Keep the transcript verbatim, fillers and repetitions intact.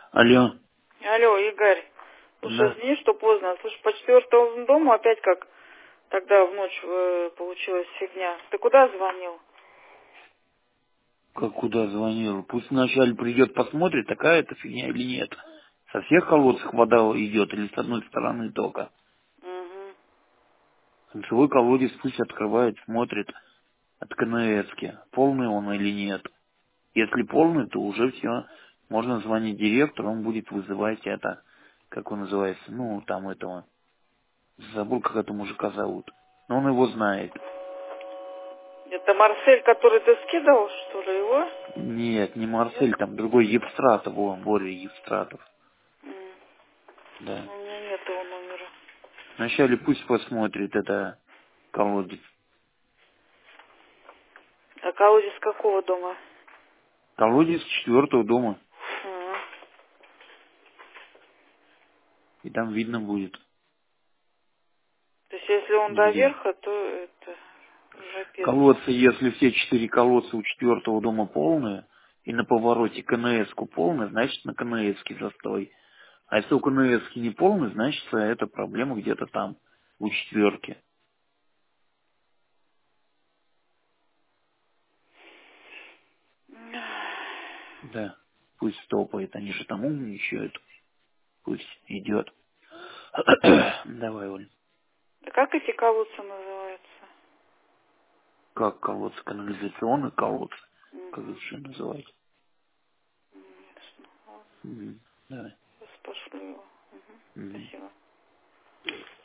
Алло. Алло, Игорь. Слушай, Да. извини, что поздно. Слушай, по четвертому дому опять как тогда в ночь э, получилась фигня. Ты куда звонил? Как куда звонил? Пусть вначале придет, посмотрит, такая это фигня или нет. Со всех колодцев вода идет или с одной стороны только. Угу. Кольцевой колодец пусть открывает, смотрит от КНСки, полный он или нет. Если полный, то уже все. Можно звонить директору, он будет вызывать это, как он называется, ну, там этого. Забыл, как этого мужика зовут. Но он его знает. Это Марсель, который ты скидывал, что ли, его? Нет, не Нет? Марсель, там другой Евстратов, о, Боря Евстратов. М. Да. У меня нет его номера. Вначале пусть посмотрит это колодец. А колодец какого дома? Колодец четвертого дома. М. И там видно будет, То есть, если он до где. верха, то это уже пизда. Колодцы, если все четыре колодца у четвертого дома полные, и на повороте КНС-ку полная, значит на КНС-ке застой. А если у КНС-ки не полный, значит это проблема где-то там, у четверки. Да. Пусть стопает, они же там умничают. Пусть идет. Давай, Оль. Да как эти колодцы называются? Как колодцы, канализационный колодцы, как их Угу. еще называть. Ясно. Ладно, Мгм. Давай. сейчас пошлю его. Угу. Мгм. Спасибо.